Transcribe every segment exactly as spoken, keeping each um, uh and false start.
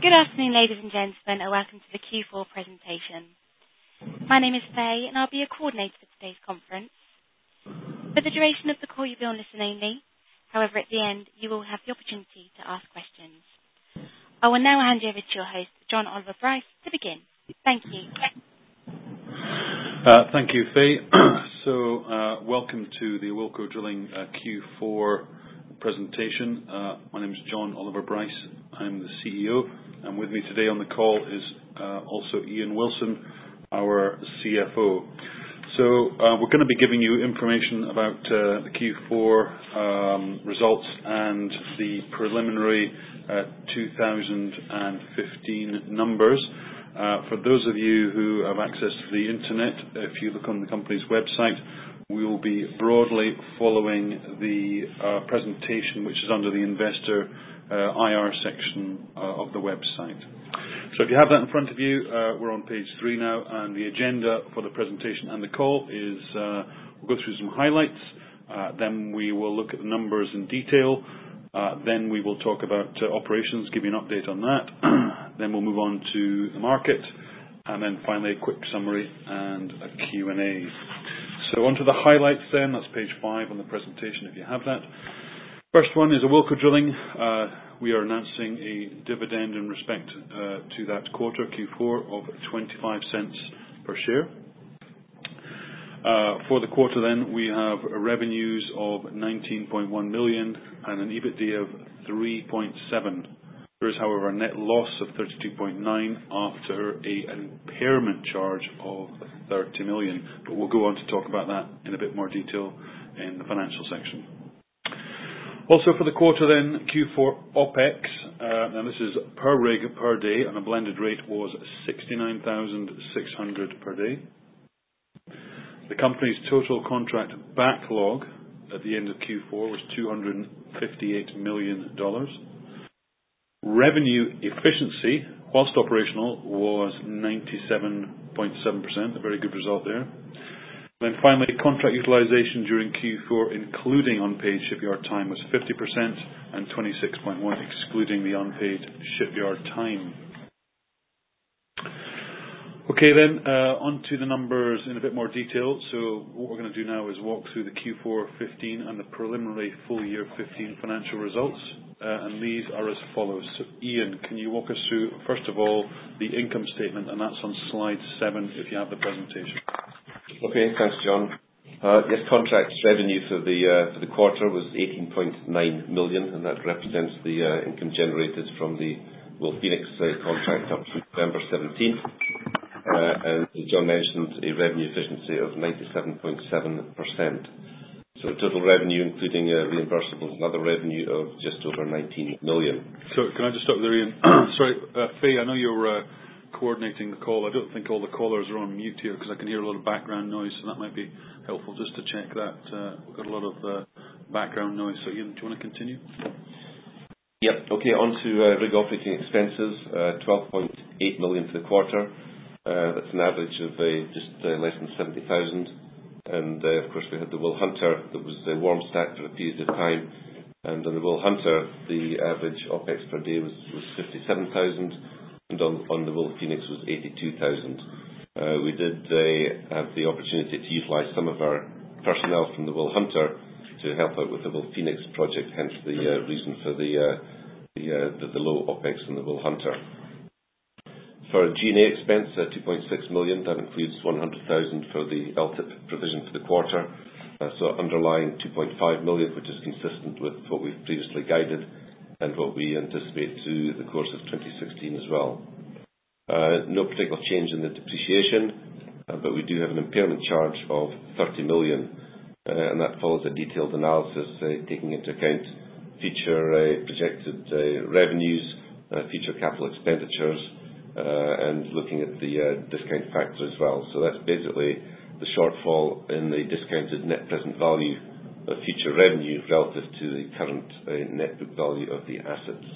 Good afternoon, ladies and gentlemen, and welcome to the Q four presentation. My name is Faye, and I'll be your coordinator for today's conference. For the duration of the call, you'll be on listen only. However, at the end, you will have the opportunity to ask questions. I will now hand you over to your host, John Oliver Bryce, to begin. Thank you. Uh, thank you, Faye. so, uh, welcome to the Awilco Drilling uh, Q four presentation. Uh, my name is John Oliver Bryce. I'm the C E O. And with me today on the call is uh, also Ian Wilson, our C F O. So uh, we're going to be giving you information about uh, the Q four um, results and the preliminary uh, two thousand fifteen numbers. Uh, for those of you who have access to the internet, if you look on the company's website, we will be broadly following the uh, presentation, which is under the investor uh, I R section uh, of the website. So if you have that in front of you, uh, we're on page three now, and the agenda for the presentation and the call is uh, we'll go through some highlights, uh, then we will look at the numbers in detail, uh, then we will talk about uh, operations, give you an update on that, then we'll move on to the market, and then finally a quick summary and a Q and A. So on to the highlights then, that's page five on the presentation if you have that. First one is Awilco Drilling. Uh, we are announcing a dividend in respect uh, to that quarter, Q four, of twenty-five cents per share. Uh, for the quarter then, we have revenues of nineteen point one million and an EBITDA of three point seven. There is, however, a net loss of thirty-two point nine after a, an impairment charge of thirty million. But we'll go on to talk about that in a bit more detail in the financial section. Also for the quarter then, Q four OPEX, uh, and this is per rig per day, and a blended rate was sixty-nine thousand six hundred per day. The company's total contract backlog at the end of Q four was two hundred fifty-eight million dollars. Revenue efficiency, whilst operational, was ninety-seven point seven percent, a very good result there. Then finally, contract utilization during Q four, including unpaid shipyard time, was fifty percent and twenty-six point one percent excluding the unpaid shipyard time. Okay then, uh, on to the numbers in a bit more detail. So what we're going to do now is walk through the Q four fifteen and the preliminary full year fifteen financial results. Uh, and these are as follows. So Ian, can you walk us through, first of all, the income statement, and that's on slide seven if you have the presentation. Okay, thanks, John. Uh, yes, contract revenue for the uh, for the quarter was eighteen point nine million, and that represents the uh, income generated from the WilPhoenix uh, contract up to November seventeenth. Uh, and as John mentioned, a revenue efficiency of ninety-seven point seven percent. So total revenue, including uh, reimbursables and other revenue, of just over nineteen million. So can I just stop there, Ian? Sorry, uh, Faye, I know you're uh, coordinating the call. I don't think all the callers are on mute here because I can hear a lot of background noise, so that might be helpful just to check that. Uh, we've got a lot of uh, background noise. So Ian, do you want to continue? Yep. Okay, on to uh, rig operating expenses, uh, twelve point eight million for the quarter. Uh, that's an average of uh, just uh, less than seventy thousand. And uh, of course we had the Will Hunter that was uh, warm stacked for a period of time. And on the Will Hunter, the average OPEX per day was, was fifty-seven thousand. And on, on the WilPhoenix was eighty-two thousand. Uh, we did uh, have the opportunity to utilise some of our personnel from the Will Hunter to help out with the WilPhoenix project, hence the uh, reason for the, uh, the, uh, the the low OPEX on the Will Hunter. For G and A expense, uh, two point six million, that includes one hundred thousand for the L T I P provision for the quarter. Uh, so underlying two point five million, which is consistent with what we've previously guided and what we anticipate through the course of twenty sixteen as well. Uh, no particular change in the depreciation, uh, but we do have an impairment charge of thirty million, uh, and that follows a detailed analysis uh, taking into account future uh, projected uh, revenues, uh, future capital expenditures, uh, and looking at the uh, discount factor as well. So that's basically the shortfall in the discounted net present value of future revenue relative to the current uh, net book value of the assets.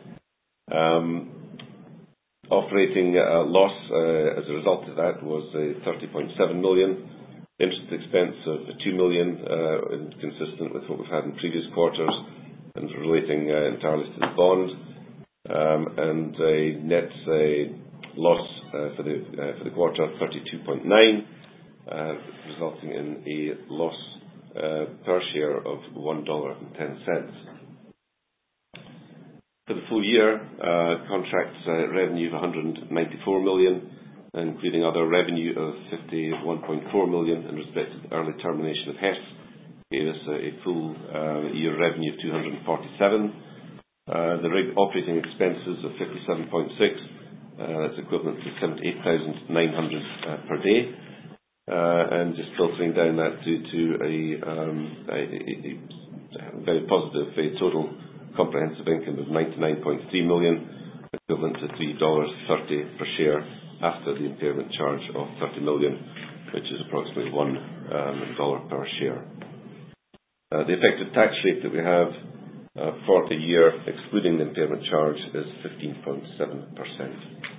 Um, operating uh, loss uh, as a result of that was uh, thirty point seven million. Interest expense of two million, uh, and consistent with what we've had in previous quarters, and relating uh, entirely to the bond. um, and a net uh, loss uh, for the uh, for the quarter of thirty-two point nine, uh, resulting in a loss uh, per share of one dollar and ten cents. For the full year, uh, contract uh, revenue of one hundred ninety-four million, including other revenue of fifty-one point four million in respect of the early termination of Hess, gave us a full uh, year revenue of two hundred forty-seven. Uh, the rig operating expenses of fifty-seven point six, uh, that's equivalent to seventy-eight thousand nine hundred uh, per day. Uh, and just filtering down that to, to a, um, a, a, a very positive a total comprehensive income of ninety-nine point three million, equivalent to three dollars thirty per share after the impairment charge of thirty million, which is approximately one dollar um, per share. Uh, the effective tax rate that we have uh, for the year, excluding the impairment charge, is fifteen point seven percent.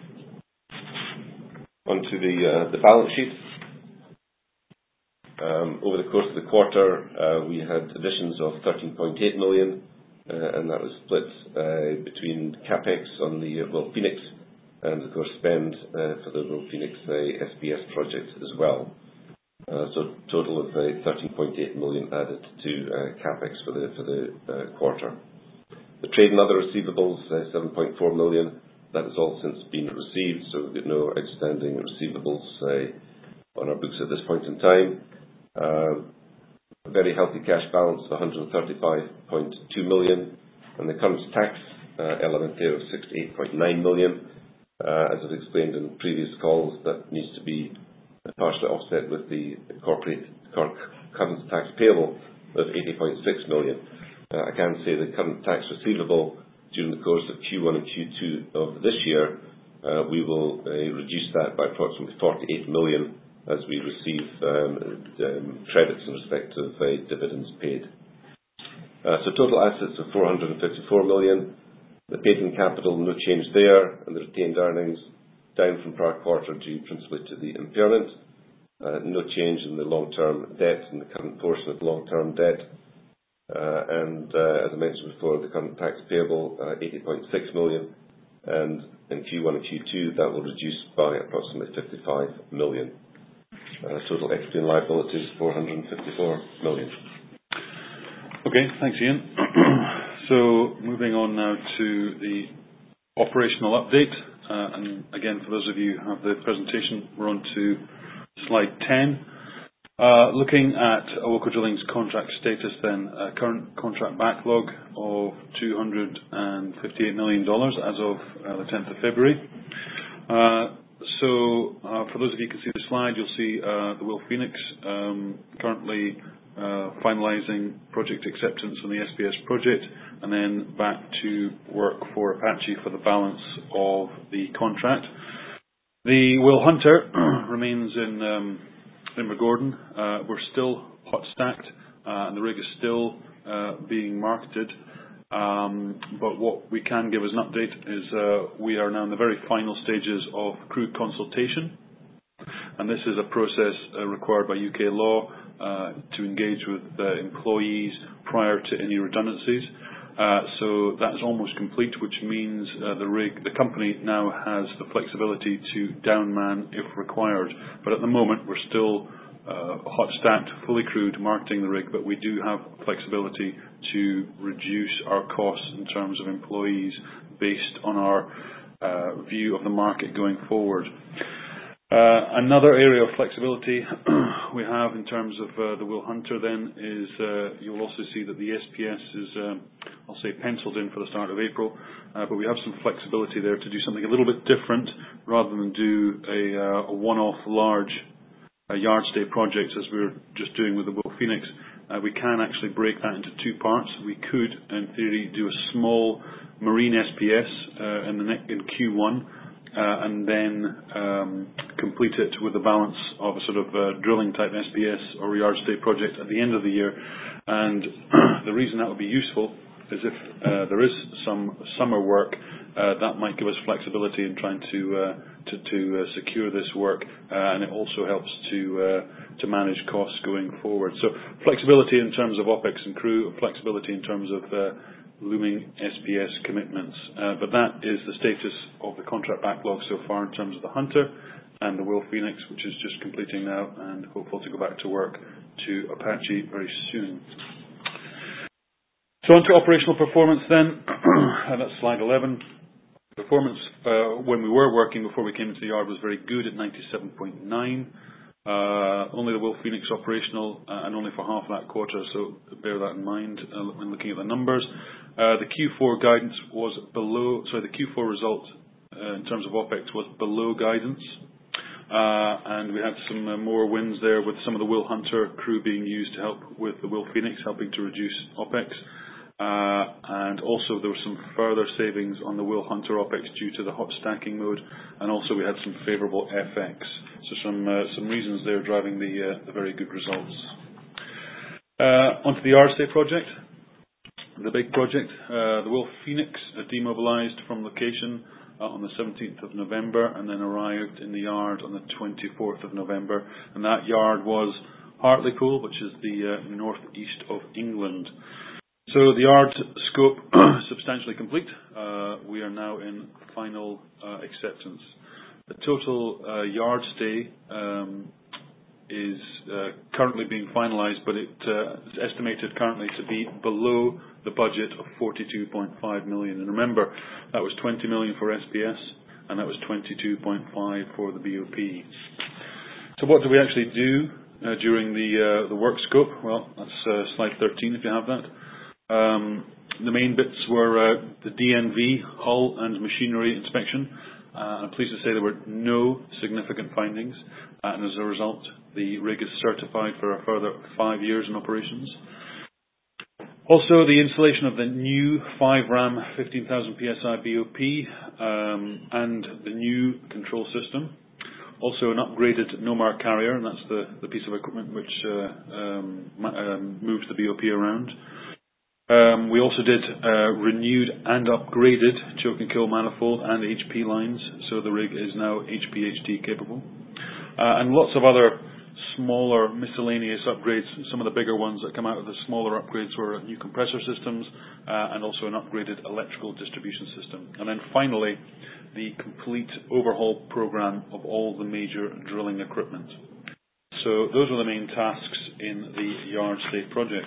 On to the, uh, the balance sheet. Um, over the course of the quarter, uh, we had additions of thirteen point eight million, uh, and that was split uh, between capex on the uh, Will Phoenix and, of course, spend uh, for the Will Phoenix uh, S P S project as well. Uh, so total of uh, thirteen point eight million added to uh, capex for the for the uh, quarter. The trade and other receivables, uh, seven point four million. That has all since been received, so we've got no outstanding receivables uh, on our books at this point in time. Uh, a very healthy cash balance of one hundred thirty-five point two million, and the current tax uh, element there of sixty-eight point nine million. Uh, as I've explained in previous calls, that needs to be partially offset with the corporate current tax payable of eighty point six million. Uh, I can say the current tax receivable during the course of Q one and Q two of this year, uh, we will uh, reduce that by approximately forty-eight million as we receive um, um, credits in respect of uh, dividends paid. Uh, so total assets of four hundred fifty-four million. The paid-in capital, no change there, and the retained earnings down from prior quarter due principally to the impairment. Uh, no change in the long-term debt and the current portion of long-term debt. Uh, and uh, as I mentioned before, the current tax payable, uh, eighty point six million, and in Q one and Q two that will reduce by approximately fifty-five million. Uh, total equity and liabilities, four hundred fifty-four million. Okay, thanks, Ian. So moving on now to the operational update. Uh, and again, for those of you who have the presentation, we're on to slide ten. Uh, looking at Awilco Drilling's contract status then, uh, current contract backlog of two hundred fifty-eight million dollars as of uh, the tenth of February. Uh, so uh, for those of you who can see the slide, you'll see uh, the Will Phoenix um, currently uh, finalising project acceptance on the S P S project, and then back to work for Apache for the balance of the contract. The Will Hunter remains in um, Invergordon. Uh, we're still hot stacked, uh, and the rig is still uh, being marketed. Um, but what we can give as an update is uh, we are now in the very final stages of crew consultation, and this is a process uh, required by U K law uh, to engage with uh, employees prior to any redundancies. Uh, so that's almost complete, which means uh, the rig, the company now has the flexibility to downman if required. But at the moment, we're still uh, hot stacked, fully crewed, marketing the rig, but we do have flexibility to reduce our costs in terms of employees based on our uh, view of the market going forward. Uh, another area of flexibility we have in terms of uh, the Will Hunter then is uh, you'll also see that the S P S is, um, I'll say, penciled in for the start of April, uh, but we have some flexibility there to do something a little bit different rather than do a, uh, a one-off large uh, yard stay project as we were just doing with the Will Phoenix. Uh, we can actually break that into two parts. We could, in theory, do a small marine S P S uh, in, the ne- in Q one, Uh, and then um, complete it with the balance of a sort of uh, drilling type S P S or yard stay project at the end of the year. And the reason that would be useful is if uh, there is some summer work, uh, that might give us flexibility in trying to uh, to, to uh, secure this work, uh, and it also helps to uh, to manage costs going forward. So flexibility in terms of OPEX and crew, flexibility in terms of uh, looming S P S commitments. Uh, but that is the status of the contract backlog so far in terms of the Hunter and the Will Phoenix, which is just completing now and hopeful to go back to work to Apache very soon. So on to operational performance then. And that's slide eleven. Performance uh, when we were working before we came into the yard was very good at ninety-seven point nine. Uh, only the Will Phoenix operational uh, and only for half of that quarter, so bear that in mind uh, when looking at the numbers. Uh, the Q four guidance was below, sorry, the Q four result uh, in terms of OPEX was below guidance. Uh, and we had some uh, more wins there with some of the Will Hunter crew being used to help with the Will Phoenix, helping to reduce OPEX. Uh, and also there were some further savings on the Will Hunter OPEX due to the hot stacking mode, and also we had some favourable F X. So some uh, some reasons there driving the, uh, the very good results. Uh, onto the R S A project, the big project. Uh, the Will Phoenix uh, demobilised from location uh, on the seventeenth of November and then arrived in the yard on the twenty-fourth of November. And that yard was Hartlepool, which is the uh, northeast of England. So the yard scope substantially complete. Uh, we are now in final uh, acceptance. The total uh, yard stay um, is uh, currently being finalised, but it uh, is estimated currently to be below the budget of forty-two point five million. And remember, that was twenty million for S P S, and that was twenty-two point five for the B O P. So what do we actually do uh, during the uh, the work scope? Well, that's uh, slide thirteen if you have that. Um, the main bits were uh, the D N V, hull and machinery inspection. Uh, I'm pleased to say there were no significant findings, uh, and as a result, the rig is certified for a further five years in operations. Also, the installation of the new five ram fifteen thousand P S I B O P um, and the new control system. Also, an upgraded Nomar carrier, and that's the, the piece of equipment which uh, um, um, moves the B O P around. Um, we also did uh, renewed and upgraded choke and kill manifold and H P lines, so the rig is now H P H T capable. Uh, and lots of other smaller miscellaneous upgrades. Some of the bigger ones that come out of the smaller upgrades were new compressor systems uh, and also an upgraded electrical distribution system. And then finally, the complete overhaul program of all the major drilling equipment. So those were the main tasks in the yard stay project.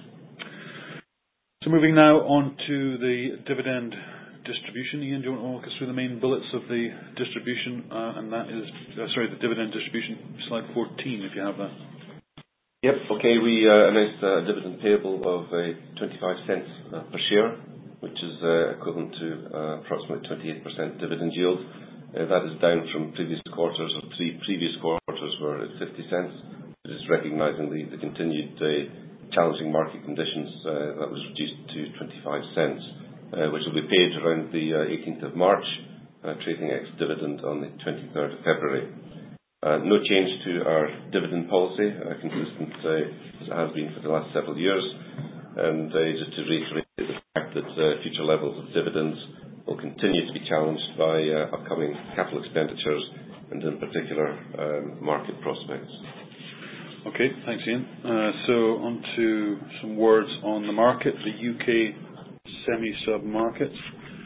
So moving now on to the dividend distribution. Ian, do you want to walk us through the main bullets of the distribution? Uh, and that is, uh, sorry, the dividend distribution, slide fourteen, if you have that. Yep, okay, we uh, announced a dividend payable of uh, twenty-five cents uh, per share, which is uh, equivalent to uh, approximately twenty-eight percent dividend yield. Uh, that is down from previous quarters, or three previous quarters were at fifty cents. It is recognising the, the continued uh, challenging market conditions, uh, that was reduced to twenty-five cents, uh, which will be paid around the uh, eighteenth of March, uh, trading ex-dividend on the twenty-third of February. Uh, no change to our dividend policy, uh, consistent uh, as it has been for the last several years. And uh, just to reiterate the fact that uh, future levels of dividends will continue to be challenged by uh, upcoming capital expenditures and in particular um, market prospects. Okay, thanks, Ian. Uh, so on to some words on the market, the U K semi-sub market.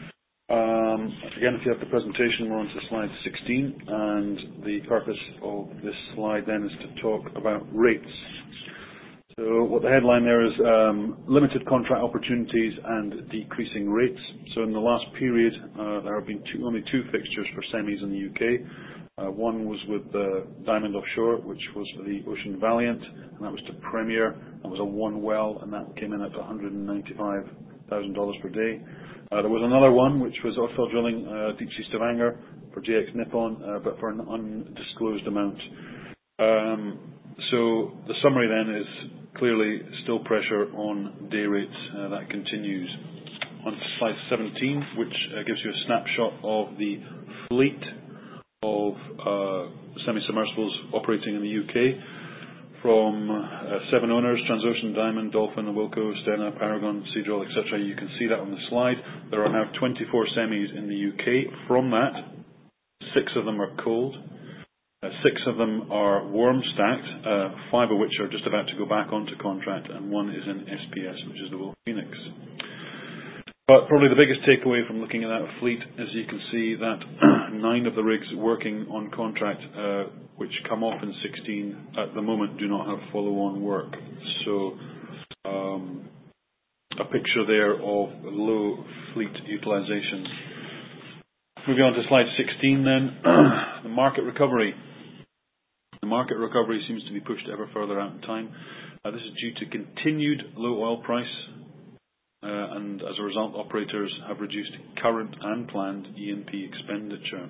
Um, again, if you have the presentation, we're on to slide sixteen, and the purpose of this slide then is to talk about rates. So what the headline there is, um, limited contract opportunities and decreasing rates. So in the last period, uh, there have been two, only two fixtures for semis in the U K. Uh, one was with uh, Diamond Offshore, which was for the Ocean Valiant, and that was to Premier. That was a one well, and that came in at one hundred ninety-five thousand dollars per day. Uh, there was another one, which was offshore drilling, uh, Deep Sea Stavanger for J X Nippon, uh, but for an undisclosed amount. Um, so the summary then is clearly still pressure on day rates. Uh, that continues. On to slide seventeen, which uh, gives you a snapshot of the fleet of uh, semi-submersibles operating in the U K from uh, seven owners: Transocean, Diamond, Dolphin, Awilco, Stena, Paragon, Seadrill, et cetera. You can see that on the slide. There are now twenty-four semis in the U K. From that, six of them are cold. Uh, six of them are warm stacked, uh, five of which are just about to go back onto contract, and one is in S P S, which is the Will Phoenix. But probably the biggest takeaway from looking at that fleet is you can see that nine of the rigs working on contract, uh, which come off in sixteen at the moment, do not have follow-on work. So um, a picture there of low fleet utilization. Moving on to slide sixteen then, the market recovery. The market recovery seems to be pushed ever further out in time. Uh, this is due to continued low oil price. Uh, and as a result, operators have reduced current and planned E and P expenditure.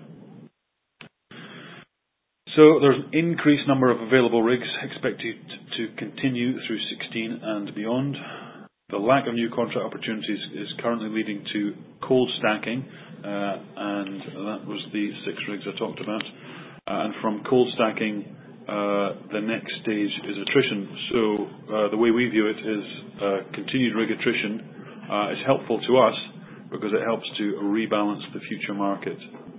So there's an increased number of available rigs expected to continue through sixteen and beyond. The lack of new contract opportunities is currently leading to cold stacking, uh, and that was the six rigs I talked about. Uh, and from cold stacking, uh, the next stage is attrition. So uh, the way we view it is uh, continued rig attrition Uh, is helpful to us because it helps to rebalance the future market.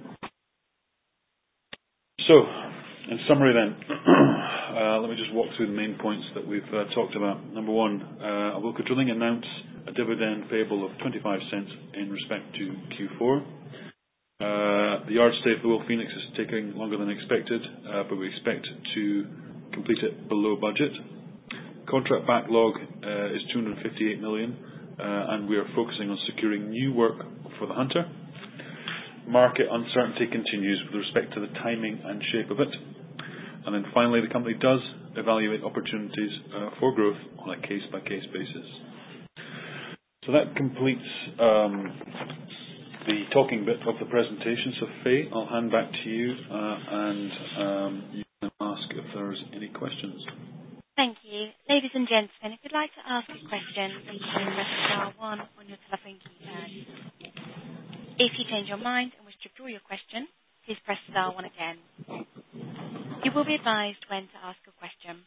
So, in summary then, uh, let me just walk through the main points that we've uh, talked about. Number one, uh, Awilco Drilling announced a dividend payable of twenty-five cents in respect to Q four. Uh, the yard stay for the Will Phoenix is taking longer than expected, uh, but we expect to complete it below budget. Contract backlog uh, is two hundred fifty-eight million dollars. Uh, and we are focusing on securing new work for the Hunter. Market uncertainty continues with respect to the timing and shape of it. And then finally, the company does evaluate opportunities uh, for growth on a case-by-case basis. So that completes um, the talking bit of the presentation. So Faye, I'll hand back to you, uh, and um, you can ask if there's any questions. Thank you. Ladies and gentlemen, if you'd like to ask a question, please press star one on your telephone keypad. If you change your mind and wish to withdraw your question, please press star one again. You will be advised when to ask a question.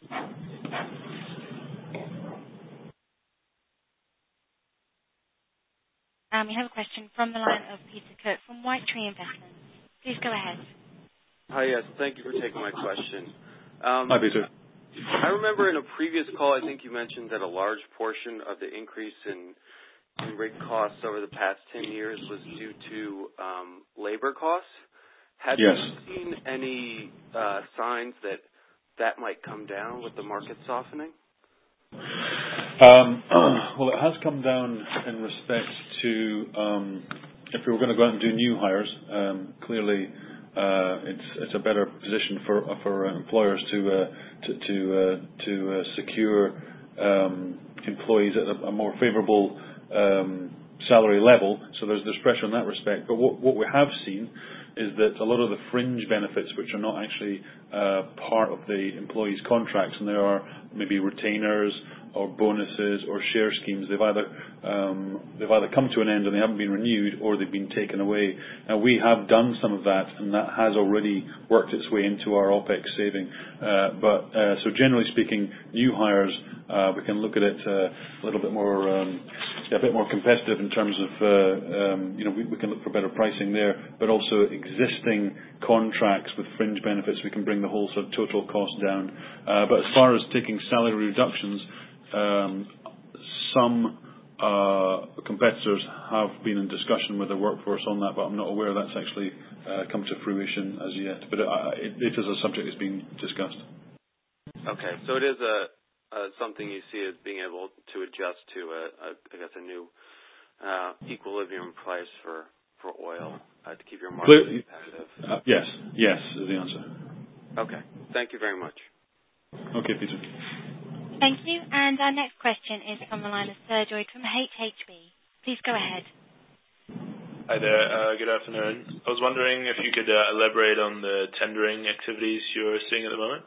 Um, we have a question from the line of Peter Cook from White Tree Investments. Please go ahead. Hi, yes. Thank you for taking my question. Um, Hi, Peter. I remember in a previous call, I think you mentioned that a large portion of the increase in, in rig costs over the past ten years was due to um, labor costs. Have Yes. you seen any uh, signs that that might come down with the market softening? Um, well, it has come down in respect to um, if we were going to go out and do new hires, um, clearly Uh, it's it's a better position for for uh, employers to uh, to to uh, to uh, secure um, employees at a, a more favourable um, salary level. So there's there's pressure in that respect. But what what we have seen is that a lot of the fringe benefits, which are not actually uh, part of the employee's contracts, and there are maybe retainers or bonuses or share schemes, they've either um, they've either come to an end and they haven't been renewed, or they've been taken away. Now we have done some of that, and that has already worked its way into our OPEX saving. Uh, but uh, so generally speaking, new hires, uh, we can look at it uh, a little bit more, um, yeah, a bit more competitive in terms of uh, um, you know we, we can look for better pricing there, but also existing contracts with fringe benefits, we can bring the whole sort of total cost down. Uh, but as far as taking salary reductions, Um, some uh, competitors have been in discussion with the workforce on that, but I'm not aware that's actually uh, come to fruition as yet. But it, it, it is a subject that's being discussed. Okay, so it is a, a something you see as being able to adjust to a, a I guess a new uh, equilibrium price for for oil uh, to keep your market Clear, competitive. Uh, yes, yes is the answer. Okay, thank you very much. Okay, Peter. Thank you. And our next question is from the line of Sir Joyd from H H B. Please go ahead. Hi there. Uh, good afternoon. I was wondering if you could uh, elaborate on the tendering activities you're seeing at the moment.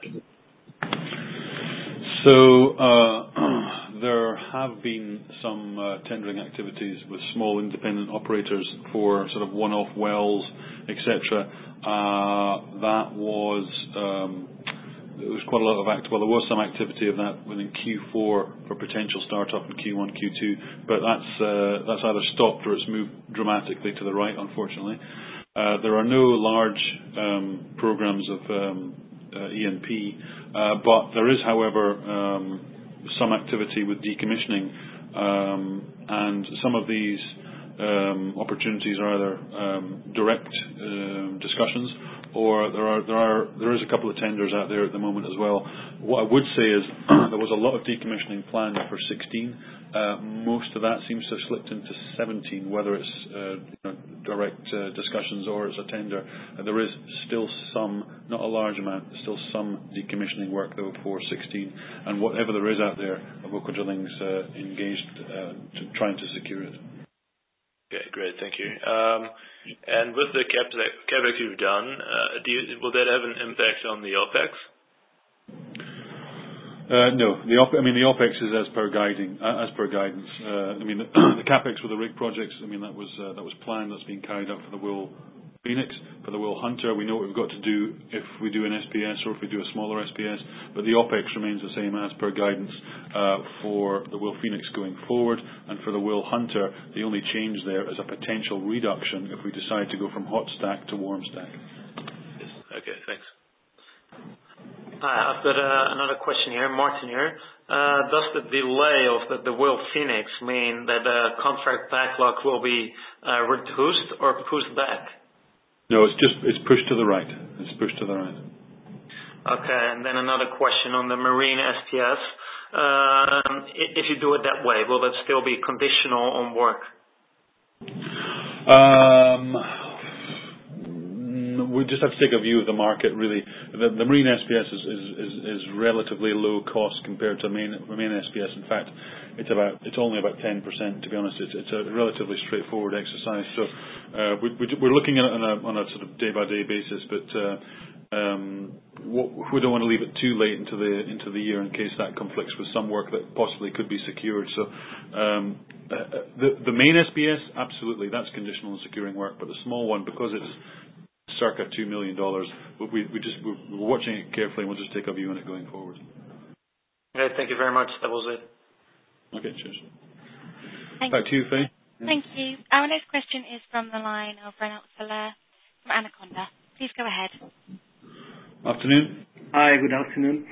So uh, there have been some uh, tendering activities with small independent operators for sort of one-off wells, et cetera. Uh, that was um, there was quite a lot of act. Well, there was some activity of that within Q four for potential start-up in Q one, Q two, but that's uh, that's either stopped or it's moved dramatically to the right, unfortunately. Uh, there are no large um, programs of um, uh, E and P, uh, but there is, however, um, some activity with decommissioning, um, and some of these um, opportunities are either um, direct um, discussions, or there are there are there is a couple of tenders out there at the moment as well. What I would say is there was a lot of decommissioning planned for sixteen. Uh, most of that seems to have slipped into seventeen, whether it's uh, you know, direct uh, discussions or it's a tender. Uh, there is still some, not a large amount, still some decommissioning work though for sixteen, and whatever there is out there, Awilco Drilling's uh, engaged uh, to trying to secure it. Okay, great. Thank you. Um, and with the CapEx you've done, uh, do you, will that have an impact on the OpEx? Uh, no, the op- I mean the OpEx is as per guiding, uh, as per guidance. Uh, I mean the, the CapEx for the rig projects. I mean that was uh, that was planned. That's being carried out for the Will Phoenix, for the Will Hunter. We know what we've got to do if we do an S P S or if we do a smaller S P S. But the OpEx remains the same as per guidance uh, for the Will Phoenix going forward, and for the Will Hunter, the only change there is a potential reduction if we decide to go from hot stack to warm stack. Yes. Okay. Thanks. Hi, I've got uh, another question here, Martin here. Uh, does the delay of the, the Will Phoenix mean that the contract backlog will be uh, reduced or pushed back? No, it's just it's pushed to the right. It's pushed to the right. Okay, and then another question on the marine S P S. Um, if you do it that way, will that still be conditional on work? Um. We just have to take a view of the market, really. The, the marine S P S is, is, is, is relatively low cost compared to main, main S P S. In fact, it's about it's only about ten percent, to be honest. It's, it's a relatively straightforward exercise. So uh, we, we, we're looking at it on a, on a sort of day-by-day basis, but uh, um, what, we don't want to leave it too late into the into the year in case that conflicts with some work that possibly could be secured. So um, uh, the, the main S P S, absolutely, that's conditional on securing work, but the small one, because it's circa two million dollars. We, we just, we're watching it carefully, and we'll just take a view on it going forward. Okay, thank you very much. That was it. Okay, cheers. Thank Back to you, Faye. Thank you. Our next question is from the line of Renaud Soler from Anaconda. Please go ahead. Afternoon. Hi, good afternoon.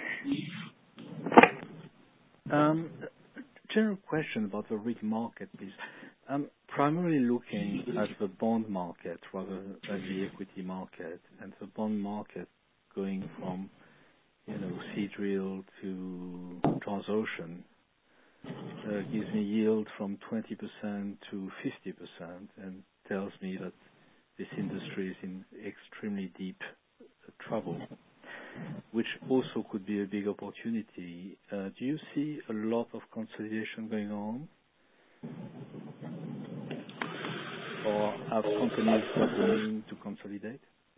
Um, general question about the rig market, please. Um, primarily looking at the bond market rather than the equity market, and the bond market going from, you know, Seadrill to Transocean uh, gives me yield from twenty percent to fifty percent and tells me that this industry is in extremely deep uh, trouble, which also could be a big opportunity. Uh, do you see a lot of consolidation going on? Or have companies got the means to consolidate?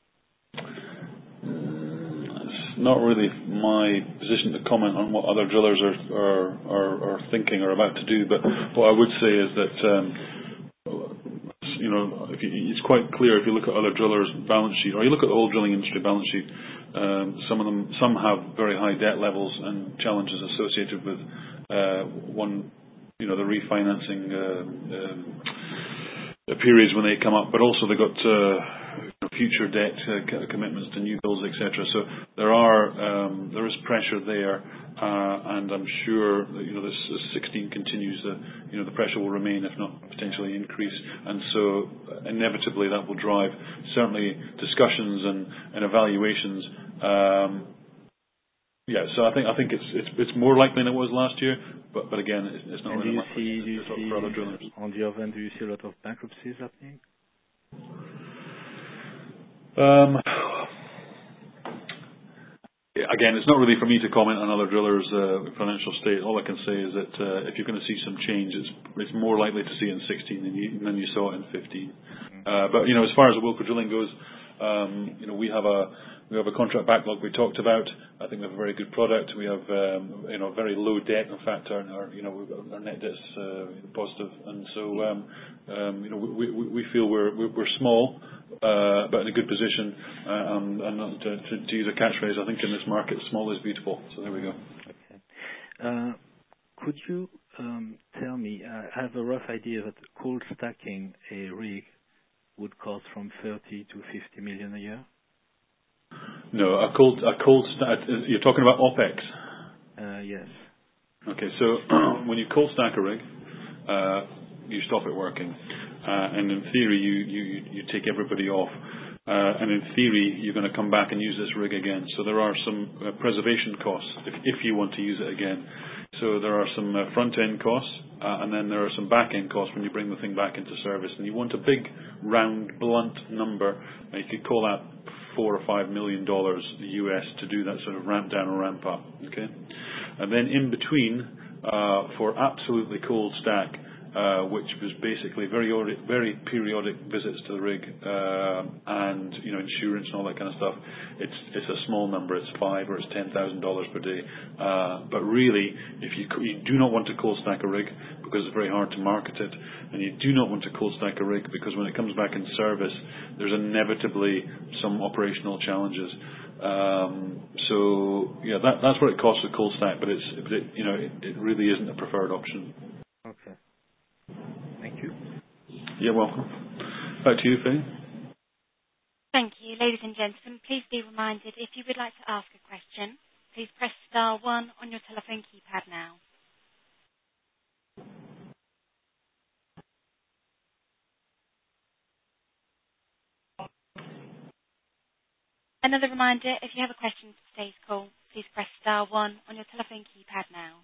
It's not really my position to comment on what other drillers are are, are, are thinking or about to do, but what I would say is that um, you know, if you, it's quite clear if you look at other drillers' balance sheet, or you look at the whole drilling industry balance sheet, um, some of them, some have very high debt levels and challenges associated with uh, one, you know, the refinancing uh, um, periods when they come up, but also they've got uh, future debt uh, commitments to new builds, et cetera. So there are um, there is pressure there, uh, and I'm sure that, you know, this as sixteen continues, uh, you know, the pressure will remain, if not potentially increase, and so inevitably that will drive certainly discussions and, and evaluations. Um, Yeah, so I think I think it's it's it's more likely than it was last year, but but again, it's, it's not and really do you see, do you see for other drillers. on the other end, do you see a lot of bankruptcies happening? Um, again, it's not really for me to comment on other drillers' uh, financial state. All I can say is that uh, if you're going to see some change, it's it's more likely to see it in sixteen than you than you saw it in fifteen. Mm-hmm. Uh, but you know, as far as Awilco Drilling goes, um, you know, we have a We have a contract backlog we talked about. I think we have a very good product. We have, um, you know, very low debt. In fact, our, our you know, our net debt's uh, positive, and so, um, um, you know, we, we, we feel we're we're small, uh, but in a good position. Uh, and and to, to, to use a catchphrase, I think in this market, small is beautiful. So there we go. Okay. Uh, could you um, tell me? Uh, I have a rough idea that cold stacking a rig would cost from thirty to fifty million a year. No, a cold, a cold stack. You're talking about OpEx? Uh, yes. Okay, so when you cold stack a rig, uh, you stop it working. uh, and in theory you, you, you take everybody off. Uh, and in theory, you're going to come back and use this rig again. So there are some uh, preservation costs if, if you want to use it again. So there are some uh, front-end costs, uh, and then there are some back-end costs when you bring the thing back into service. And you want a big, round, blunt number. Uh, you could call that four or five million dollars U S to do that sort of ramp down or ramp up. Okay, and then in between, uh, for absolutely cold stack, Uh, which was basically very very periodic visits to the rig uh, and you know insurance and all that kind of stuff. It's it's a small number. It's five or it's ten thousand dollars per day. Uh, but really, if you you do not want to cold stack a rig because it's very hard to market it, and you do not want to cold stack a rig because when it comes back in service, there's inevitably some operational challenges. Um, so yeah, that that's what it costs to cold stack. But it's it, you know it, it really isn't a preferred option. Okay. Thank you. You're welcome. Back to you, Faye. Thank you. Ladies and gentlemen, please be reminded if you would like to ask a question, please press star one on your telephone keypad now. Another reminder, if you have a question for today's call, please press star one on your telephone keypad now.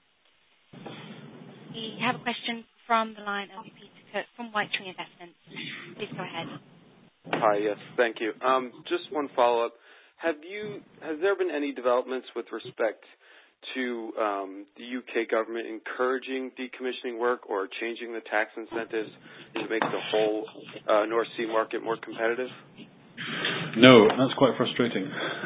We have a question from the line of Peter Cook from Whitetree Investments. Please go ahead. Hi, yes, thank you. Um, just one follow-up. Have you, has there been any developments with respect to um, the U K government encouraging decommissioning work or changing the tax incentives to make the whole uh, North Sea market more competitive? No, that's quite frustrating.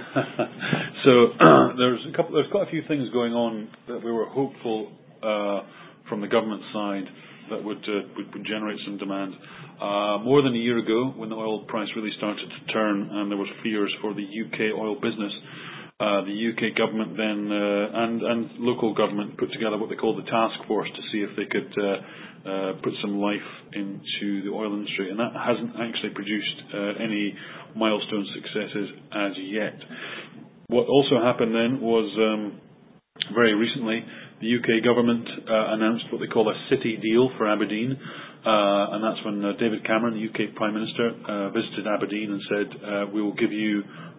So there's a couple, there's quite a few things going on that we were hopeful uh, from the government side that would, uh, would would generate some demand. Uh, more than a year ago, when the oil price really started to turn and there was fears for the U K oil business, uh, the U K government then uh, and and local government put together what they call the task force to see if they could uh, uh, put some life into the oil industry, and that hasn't actually produced uh, any milestone successes as yet. What also happened then was um, very recently the U K government uh, announced what they call a city deal for Aberdeen, uh, and that's when uh, David Cameron, the U K Prime Minister, uh, visited Aberdeen and said, uh, we will give you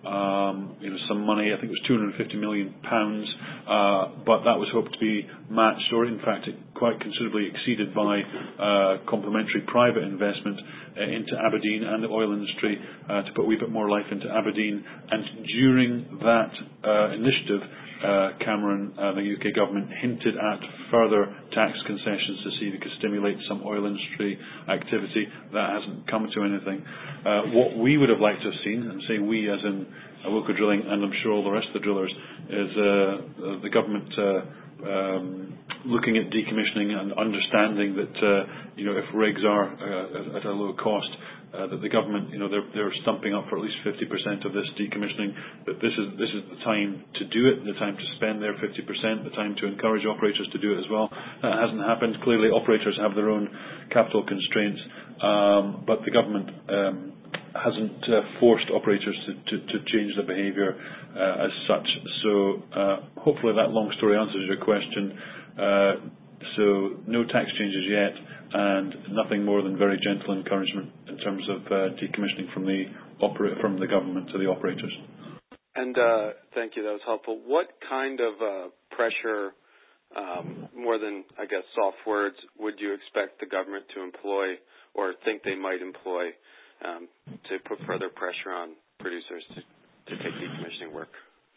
um, you know, some money. I think it was two hundred fifty million pounds, uh, but that was hoped to be matched, or in fact it quite considerably exceeded by uh, complementary private investment uh, into Aberdeen and the oil industry uh, to put a wee bit more life into Aberdeen. And during that uh, initiative, Uh, Cameron, uh, the U K government, hinted at further tax concessions to see if it could stimulate some oil industry activity. That hasn't come to anything. Uh, what we would have liked to have seen, and say we as in Awilco Drilling, and I'm sure all the rest of the drillers, is uh, the government uh, um, looking at decommissioning and understanding that uh, you know if rigs are uh, at a low cost, Uh, that the government, you know, they're, they're stumping up for at least fifty percent of this decommissioning, that this is this is the time to do it, the time to spend their fifty percent, the time to encourage operators to do it as well. That hasn't happened. Clearly, operators have their own capital constraints, um, but the government um, hasn't uh, forced operators to, to, to change their behaviour uh, as such. So uh, hopefully that long story answers your question. Uh, so no tax changes yet, and nothing more than very gentle encouragement in terms of uh, decommissioning from the opera- from the government to the operators. And uh, thank you, that was helpful. What kind of uh, pressure, um, more than, I guess, soft words, would you expect the government to employ or think they might employ um, to put further pressure on producers to, to take decommissioning work?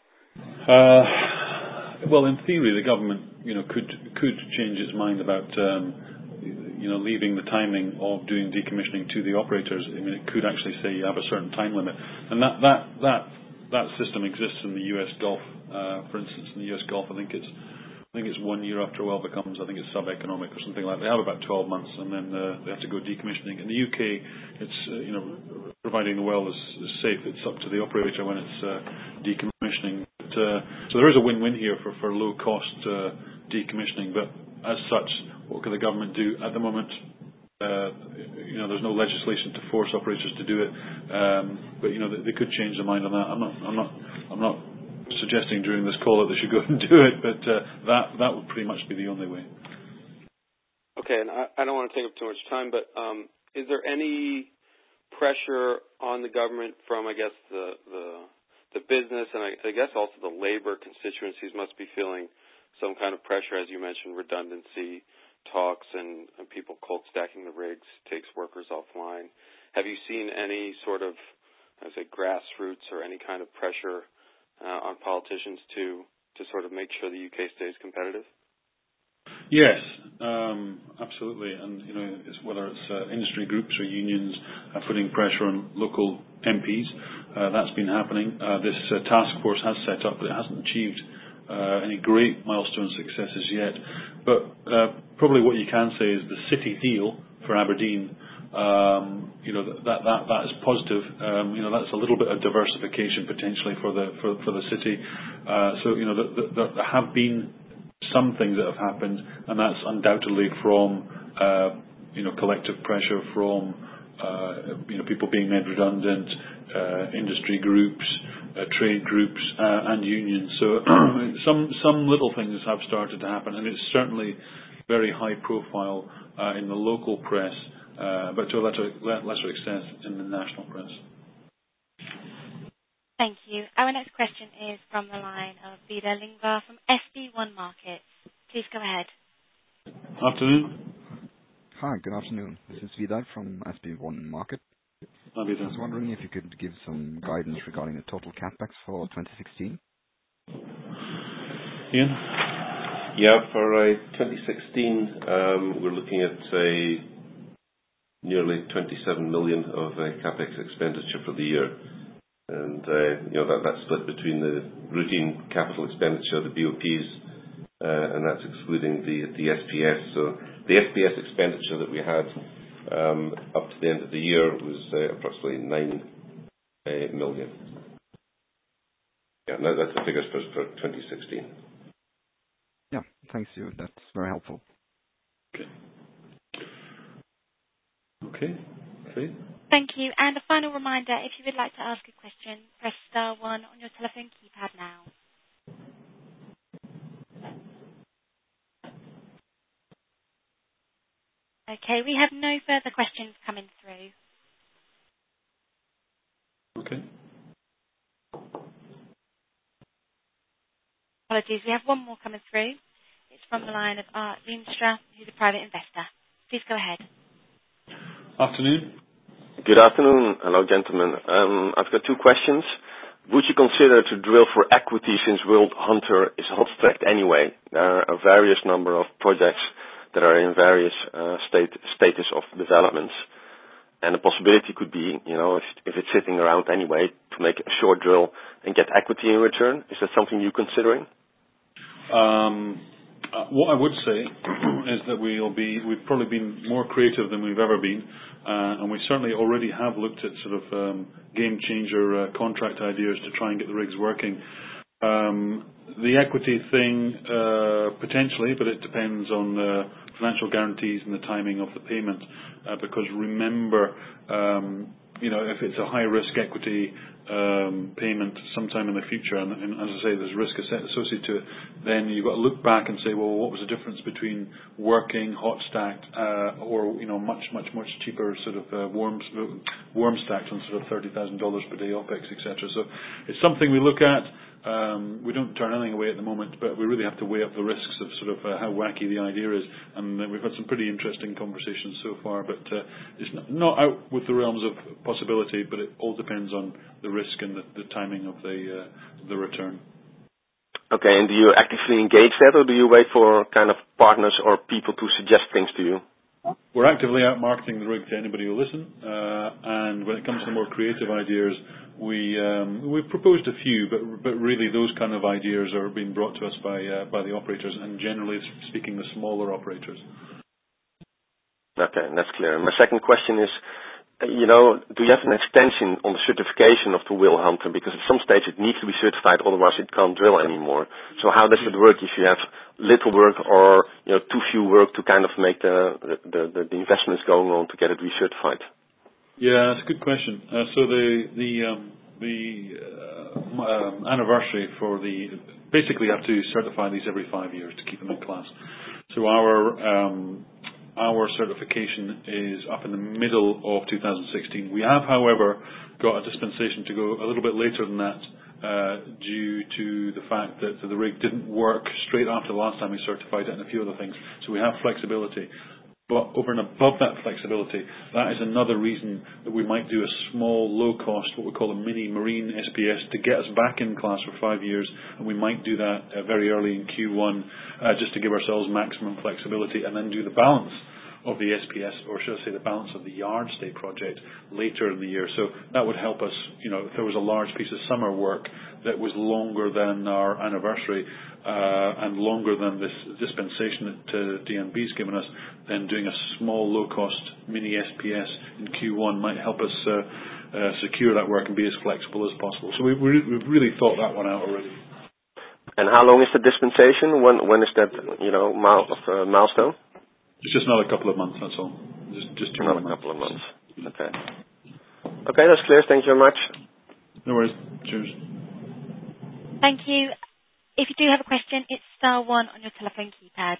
Uh, well, in theory, the government, you know, could could change its mind about Um, you know, leaving the timing of doing decommissioning to the operators. I mean, it could actually say you have a certain time limit, and that that that that system exists in the U S Gulf. Uh, for instance, in the U S Gulf, I think it's I think it's one year after a well becomes, I think it's sub-economic or something like that. They have about twelve months, and then uh, they have to go decommissioning. In the U K, it's uh, you know, providing the well is, is safe. It's up to the operator when it's uh, decommissioning. But, uh, so there is a win-win here for for low-cost uh, decommissioning, but as such, what can the government do at the moment? Uh, you know, there's no legislation to force operators to do it, um, but you know they, they could change their mind on that. I'm not, I'm not, I'm not suggesting during this call that they should go and do it, but uh, that that would pretty much be the only way. Okay, and I, I don't want to take up too much time, but um, is there any pressure on the government from, I guess, the the, the business and I, I guess also the labor constituencies must be feeling some kind of pressure, as you mentioned, redundancy talks and, and people cold stacking the rigs takes workers offline. Have you seen any sort of, I would say, grassroots or any kind of pressure uh, on politicians to to sort of make sure the U K stays competitive? Yes, um, absolutely. And you know, it's, whether it's uh, industry groups or unions uh, putting pressure on local M Ps, uh, that's been happening. Uh, this uh, task force has set up, but it hasn't achieved uh, any great milestone successes yet. But uh, probably what you can say is the city deal for Aberdeen. Um, you know that that that is positive. Um, you know that's a little bit of diversification potentially for the for, for the city. Uh, so you know the, the, the, there have been some things that have happened, and that's undoubtedly from uh, you know collective pressure from uh, you know people being made redundant, uh, industry groups, uh, trade groups, uh, and unions. So some some little things have started to happen, and it's certainly very high profile uh, in the local press. Uh, but to a lesser, lesser extent in the national press. Thank you. Our next question is from the line of Vidar Lyngvær from S B one Markets. Please go ahead. Afternoon. Hi, good afternoon. This is Vidar from S B one Market. Hi, Vidar. I was wondering if you could give some guidance regarding the total capex for twenty sixteen. Ian? Yeah, for uh, twenty sixteen, um, we're looking at a nearly twenty-seven million of uh, capex expenditure for the year. And, uh, you know, that, that's split between the routine capital expenditure, the B O Ps, uh, and that's excluding the, the S P S. So the S P S expenditure that we had um, up to the end of the year was uh, approximately nine uh, million. Yeah, no, that's the figures for, for twenty sixteen. Yeah, thanks you. That's very helpful. Okay. Okay, great. Thank you. And a final reminder, if you would like to ask a question, press star one on your telephone keypad now. Okay, we have no further questions coming through. Okay. Apologies, we have one more coming through. It's from the line of Art Leenstra, who's a private investor. Please go ahead. Afternoon. Good afternoon. Hello, gentlemen. Um, I've got two questions. Would you consider to drill for equity since World Hunter is hot-stacked anyway? There are a various number of projects that are in various uh, state, status of developments. And the possibility could be, you know, if, if it's sitting around anyway, to make a short drill and get equity in return. Is that something you're considering? Um, uh, what I would say is that we'll be, we've probably been more creative than we've ever been. Uh, and we certainly already have looked at sort of um, game changer uh, contract ideas to try and get the rigs working. Um, the equity thing, uh, potentially, but it depends on the financial guarantees and the timing of the payment. Uh, because remember, um, you know, if it's a high risk equity um, payment sometime in the future, and, and as I say, there's risk associated to it, then you've got to look back and say, well, what was the difference between working, hot stacked, uh, or you know, much, much, much cheaper sort of uh, warm, warm stacked on sort of thirty thousand dollars per day OPEX, et cetera. So it's something we look at. Um, we don't turn anything away at the moment, but we really have to weigh up the risks of sort of uh, how wacky the idea is. And uh, we've had some pretty interesting conversations so far, but uh, it's not, not out with the realms of possibility, but it all depends on the risk and the, the timing of the uh, the return. Okay, and do you actively engage that, or do you wait for kind of partners or people to suggest things to you? We're actively out marketing the rig to anybody who will listen, uh, and when it comes to more creative ideas, we um, we've proposed a few, but but really those kind of ideas are being brought to us by uh, by the operators, and generally speaking, the smaller operators. Okay, that's clear. My second question is, you know, do you have an extension on the certification of the Will Hunter? Because at some stage it needs to be certified, otherwise it can't drill anymore. So how does it work if you have little work or, you know, too few work to kind of make the the, the, the investments going on to get it recertified? Yeah, that's a good question. Uh, so the the um, the uh, um, anniversary for the basically you have to certify these every five years to keep them in class. So our um, our certification is up in the middle of two thousand sixteen. We have, however, got a dispensation to go a little bit later than that uh, due to the fact that the rig didn't work straight after the last time we certified it and a few other things. So we have flexibility. But over and above that flexibility, that is another reason that we might do a small, low-cost, what we call a mini marine S P S to get us back in class for five years, and we might do that uh, very early in Q one uh, just to give ourselves maximum flexibility, and then do the balance of the S P S, or should I say the balance of the yard stay project later in the year. So that would help us, you know, if there was a large piece of summer work that was longer than our anniversary, Uh, and longer than this dispensation that uh, D N B's given us, then doing a small, low-cost mini S P S in Q one might help us uh, uh, secure that work and be as flexible as possible. So we've, we've really thought that one out already. And how long is the dispensation? When when is that, you know, mile, uh, milestone? It's just another couple of months, that's all. Just, just two another months. couple of months. Okay. Okay, that's clear. Thank you very much. No worries. Cheers. Thank you. If you do have a question, it's star one on your telephone keypad.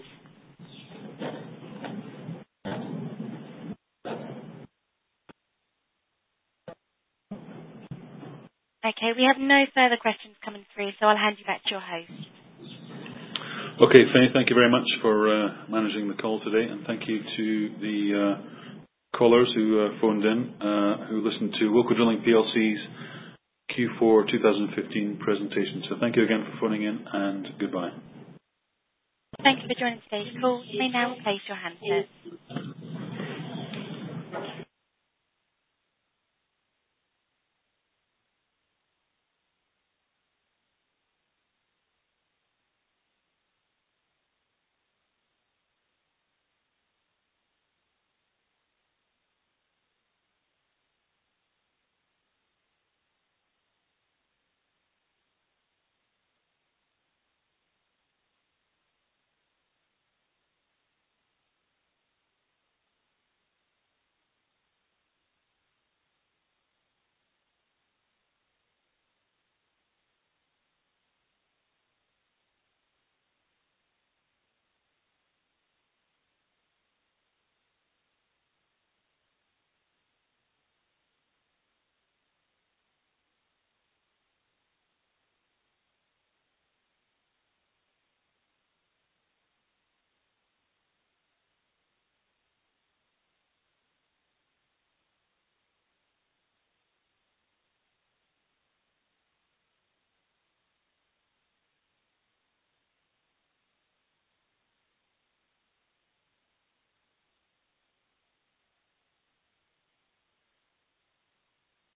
Okay, we have no further questions coming through, so I'll hand you back to your host. Okay, Faye, thank you very much for uh, managing the call today, and thank you to the uh, callers who uh, phoned in, uh, who listened to Wilco Drilling P L C's Q four twenty fifteen presentation. So thank you again for phoning in, and goodbye. Thank you for joining today's call. You may now place your handsets.